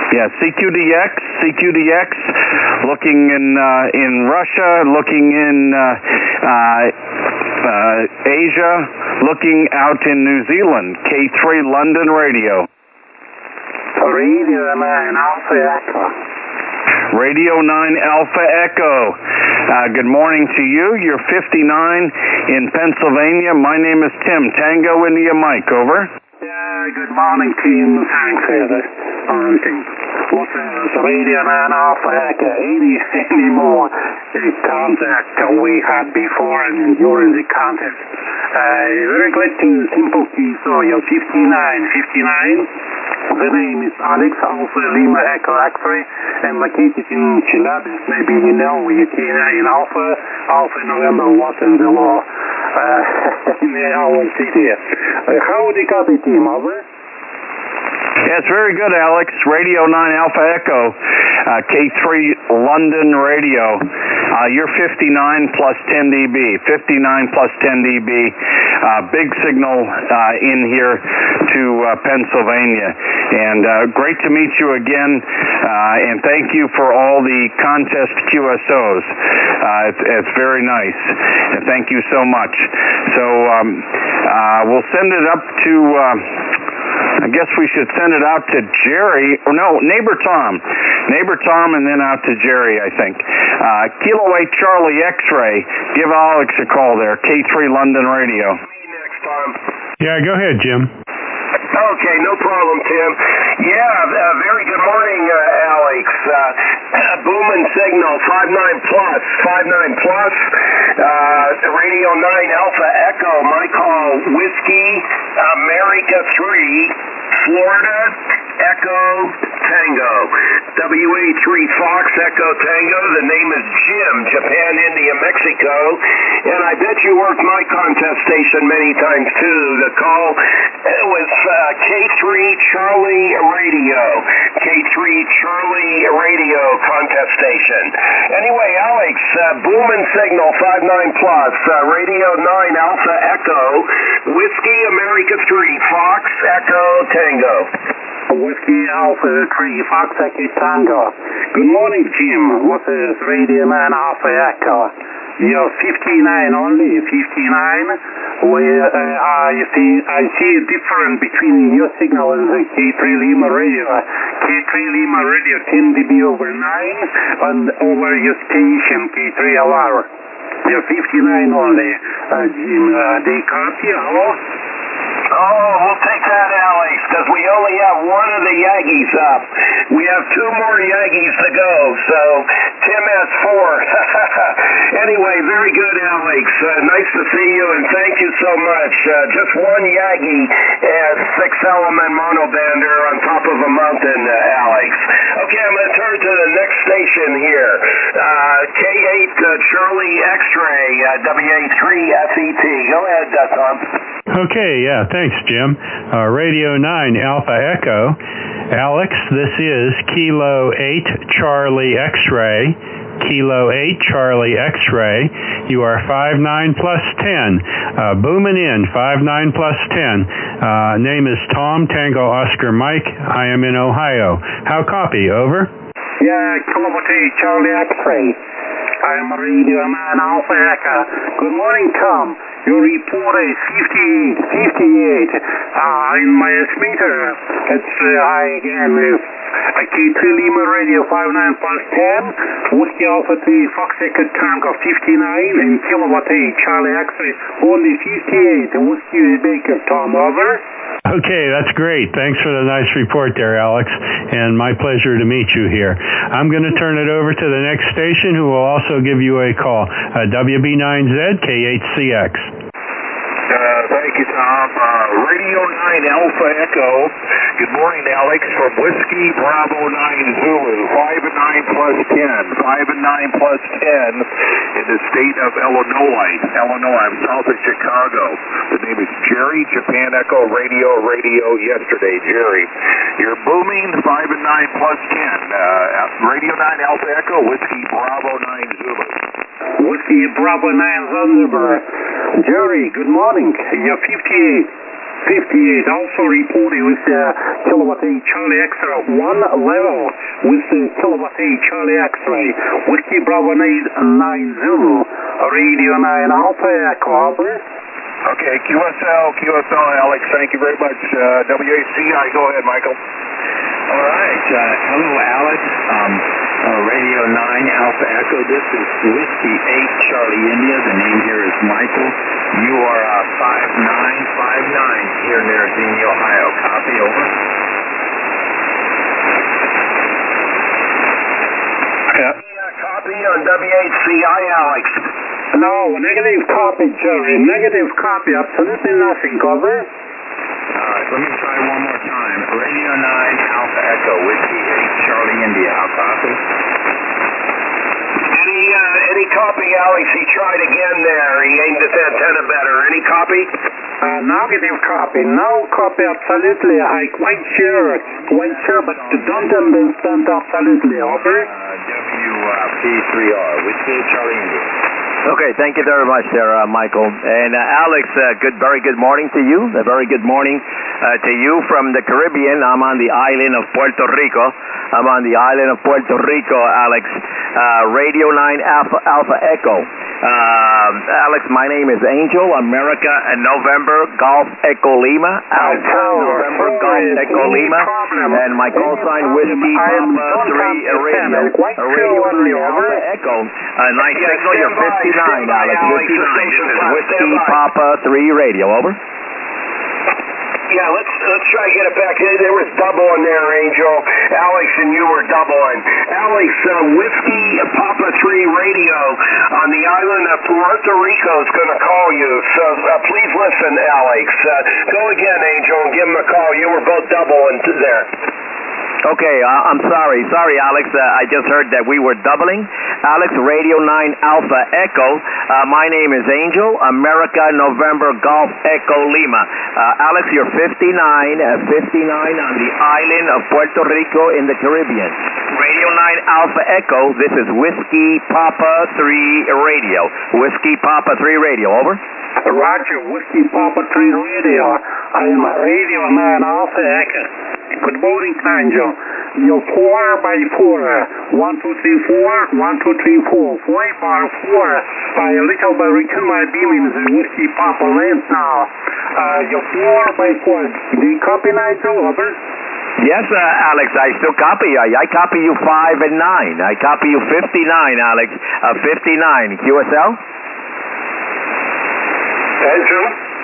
Yeah, CQDX, looking in Russia, looking in Asia, looking out in New Zealand. K3 London Radio. Radio 9 Alpha Echo. Radio 9 Alpha Echo. Good morning to you. You're 59 in Pennsylvania. My name is Tim. Tango India Mike, over. Yeah, good morning, team. Thanks for the parenting. What's Radio 9 Alpha Echo? Any more contact we had before and during the contest? Very glad to simple key. So you're 59. The name is Alex Alpha Lima Echo X-ray and located in Chelyabinsk. Maybe you know we in Alpha November Water the law in our city. How would you copy, team? Over? Yes, very good, Alex. Radio 9 Alpha Echo, K3 London Radio. You're 59 plus 10 dB. 59 plus 10 dB. Big signal in here to Pennsylvania. And great to meet you again. And thank you for all the contest QSOs. It's very nice. And thank you so much. So we'll send it up to... I guess we should send it out to Jerry, or no, Neighbor Tom, and then out to Jerry, I think. Kilo 8 Charlie X-ray, give Alex a call there, K3 London Radio. Next time. Yeah, go ahead, Jim. Okay, no problem, Tim. Yeah, very good morning, Alex. Booming signal, 59 plus, Radio 9 Alpha Echo, my call, Whiskey, America 3, Florida, Echo Tango. WA3 Fox Echo Tango, the name is Jim, Japan, India, Mexico, and I bet you worked my contest station many times too. The call was K3 Charlie Radio. K3 Charlie Radio contest station. Anyway, Alex, booming signal, 59 plus, Radio 9 Alpha Echo, Whiskey America 3, Fox Echo Tango. Whiskey Alpha 3, Fox Echo Tango. Good morning, Jim. What is Radio 9 Alpha Echo? You're 59 only, 59. Where I see a difference between your signal and the K3 Lima Radio. K3 Lima Radio 10 dB over 9 and over your station K3 LR. You're 59 only. Jim, they copy, hello? Oh, we'll take that, Alex, because we only have one of the Yankees up. We have two more Yankees to go, so Tim has 4. Anyway, very good, Alex. Nice to see you, and thank you so much. Just one Yankee and 6-element monobander on top of a mountain, Alex. Okay, I'm going to turn to the next station here. K8 Charlie X-ray, WA3 FET. Go ahead, Tom. Okay, yeah, thanks, Jim. Radio 9 Alpha Echo. Alex, this is Kilo 8 Charlie X-ray. Kilo 8 Charlie X-ray. You are 59 plus 10. Booming in, 59 plus 10. Name is Tom, Tango Oscar Mike. I am in Ohio. How copy? Over? Yeah, Kilo 8 Charlie X-ray. I'm Radio 9 Alpha Echo. Good morning, Tom. Your report is 58. In my estimator, it's again, K3 Lima Radio 59 plus 10, Whiskey Alpha 3 Fox Echo Tango 59, and Kilo 8 Charlie X-ray only 58. Whiskey Baker, Tom, over. Okay, that's great. Thanks for the nice report there, Alex, and my pleasure to meet you here. I'm going to turn it over to the next station, who will also give you a call, WB9Z K8CX. Thank you, Tom. Radio 9 Alpha Echo. Good morning, Alex, from Whiskey Bravo 9 Zulu. 59 plus 10. 59 plus 10 in the state of Illinois. I'm south of Chicago. The name is Jerry, Japan Echo Radio yesterday. Jerry, you're booming 59 plus 10. Radio 9 Alpha Echo, Whiskey Bravo 9 Zulu. Whiskey Bravo 9 Zulu. Jerry, good morning. You're 58. 58, also reporting with Kilowatt 8 Charlie Extra 1 level with Kilowatt 8 Charlie X-ray, Whiskey Bravo 890, Radio 9 Alpha Echo, over. Okay, QSL, Alex, thank you very much. WACI, go ahead, Michael. All right. Hello, Alex. Radio 9 Alpha Echo. This is Whiskey 8 Charlie India. The name here is Michael. You are 5959 here near Xenia, Ohio. Copy, over. Copy on WHCI, Alex. No, negative copy, Jerry. Negative copy, absolutely nothing, over. All right, let me try one more time. Radio 9 Alpha Echo, Whiskey 8 Charlie India. I'll copy. Any copy, Alex? He tried again there. He aimed at the antenna better. Any copy? Negative copy. No copy, absolutely. I quite sure, but don't understand absolutely, over. WP3R, Whiskey 8 Charlie India. Okay, thank you very much there, Michael. And Alex, very good morning to you. A very good morning to you from the Caribbean. I'm on the island of Puerto Rico. Alex. Radio 9 Alpha Echo. Alex, my name is Angel, America, and November Golf Echo Lima. November Golf Echo Lima. And my call sign, Whiskey Papa 3 Radio. Radio 9 Alpha Echo. Nice signal, you're 59, Alex. 59. This is Whiskey Papa 3 Radio. Over. Yeah, let's try to get it back. There was doubling there, Angel. Alex and you were doubling. Alex, Whiskey Papa 3 Radio on the island of Puerto Rico is going to call you. So please listen, Alex. Go again, Angel, and give him a call. You were both doubling there. Okay, I'm sorry. Sorry, Alex. I just heard that we were doubling. Alex, Radio 9 Alpha Echo. My name is Angel, America, November Golf Echo Lima. Alex, you're 59 on the island of Puerto Rico in the Caribbean. Radio 9 Alpha Echo. This is Whiskey Papa 3 Radio. Whiskey Papa 3 Radio. Over. Roger, Whiskey Papa 3 Radio. I am a Radio 9 Alpha Echo. Good morning, Angel. You're 4x4, 1, 2, 3, 4, 1, 2, 3, 4, 4x4. By a little bit return my beaming the Whiskey Papa lens now. You're 4x4. Do you copy, Nigel? Over? Yes, Alex, I still copy you. I copy you 5 and 9. I copy you 59, Alex. 59. QSL? Angel?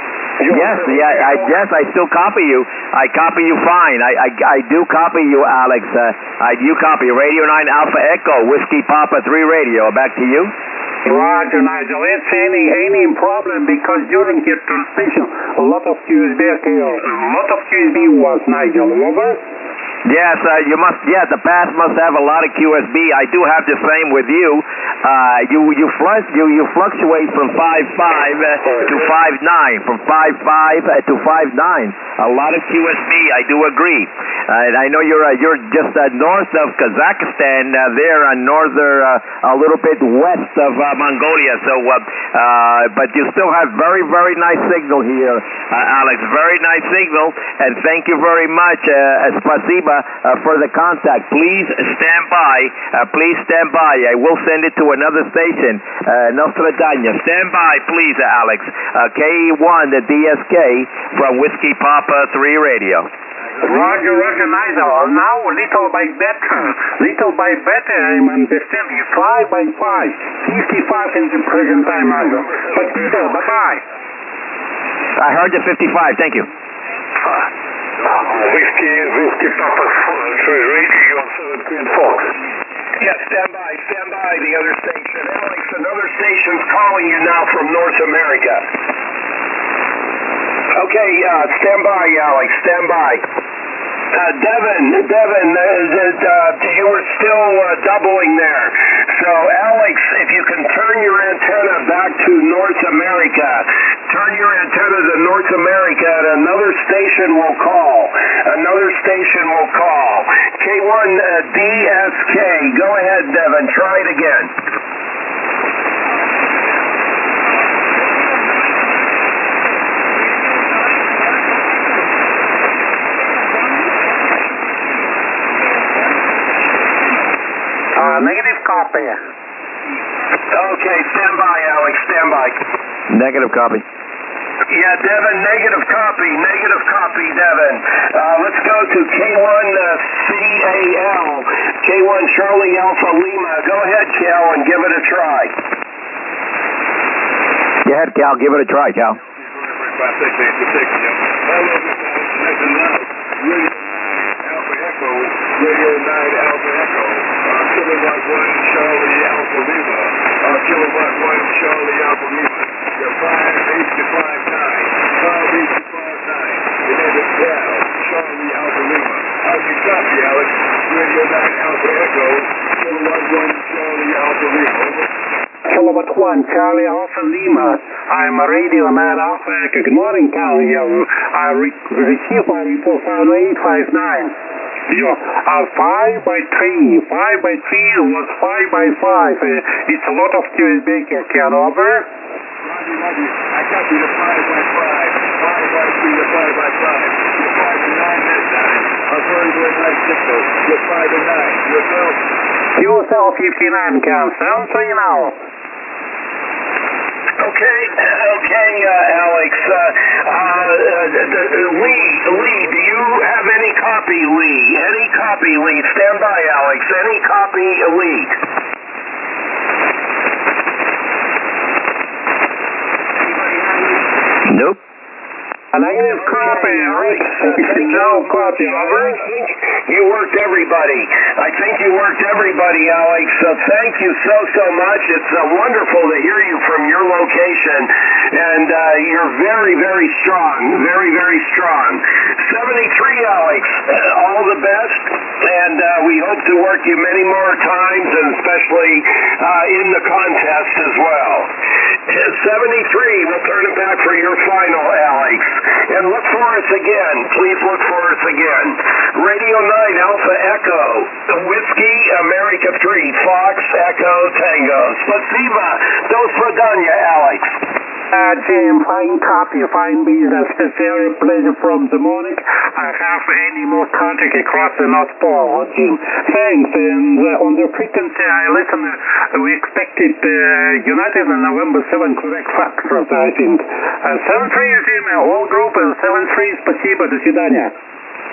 Yes, I still copy you. I copy you fine. I do copy you, Alex. I do copy Radio 9 Alpha Echo, Whiskey Papa 3 Radio. Back to you. Roger, Nigel. It's any problem because during your transmission, a lot of QSB was, Nigel. Over? Yes, you must. Yeah, the past must have a lot of QSB. I do have the same with you. You fluctuate from 5.5 to 5.9, from 5.5 to 5.9. A lot of QSB. I do agree. I know you're just north of Kazakhstan, there on northern, a little bit west of Mongolia. So, but you still have very, very nice signal here, Alex. Very nice signal, and thank you very much, Spasiba. For the contact. Please stand by. I will send it to another station, Nostradania. Stand by, please, Alex. K1, the DSK from Whiskey Papa 3 Radio. Roger, Nigel. Now, little by better, I'm understanding 5x5. 55 in the present time, Nigel. But still, bye-bye. I heard the 55. Thank you. Whiskey Papa 3 Radio, 7 Fox. Yeah, stand by, the other station. Alex, another station's calling you now from North America. Okay, stand by, Alex, stand by. Devin, you were still doubling there. So, Alex, if you can turn your antenna back to North America, turn your antenna to North America, and another station will call. K1 DSK. Go ahead, Devin. Try it again. Negative copy. Okay, stand by, Alex, stand by. Negative copy. Yeah, Devin, negative copy, Devin. Let's go to K1 CAL, K1 Charlie Alpha Lima. Go ahead, Cal, and give it a try. Go ahead, Cal, give it a try, Cal. Radio 9 Alpha Echo, Kilowatt 1 Charlie Alpha Lima, Kilowatt 1 Charlie Alpha Lima, your 58559, 58559, your name is Cal, Charlie Alpha Lima. How'd you copy, Alex? Radio 9 Alpha Echo, Kilowatt 1 Charlie Alpha Lima. Kilowatt 1 Charlie Alpha Lima. I'm a Radio 9 Alpha Echo. Good morning, Cal. I received my report 5859. 5 by 3. 5 by 3 was 5 by 5. It's a lot of QSB. Can over? Roger. I copy the 5 by 5. 5 by 3 to 5 by 5. You're 5 and 9 that time. A very, very nice signal. You're 5 and 9. Yourself? Yourself 59, Cal. 7-3 now. Okay, Alex. Lee, do you have any copy, Lee? Any copy, Lee? Stand by, Alex. Any copy, Lee? Nope. A negative copy, Alex. No copy, over. You worked everybody. I think you worked everybody, Alex. Thank you so much. It's wonderful to hear you from your location. And you're very, very strong. Very, very strong. 73, Alex. All the best. And we hope to work you many more times, and especially in the contest as well. 73, we'll turn it back for your final, Alex. And look for us again. Please look for us again. Radio 9 Alpha Echo, Whiskey America 3, Fox Echo Tango. Spasiba, do swadanya, Alex. Jim, fine copy, fine business. Very pleasure from the morning. I have any more contact across the North Pole, Jim. Thanks. And on the frequency I listen, we expected United on November 7 correct factors, I think. 7-3, Jim, whole group, and 7-3, спасибо, до свидания.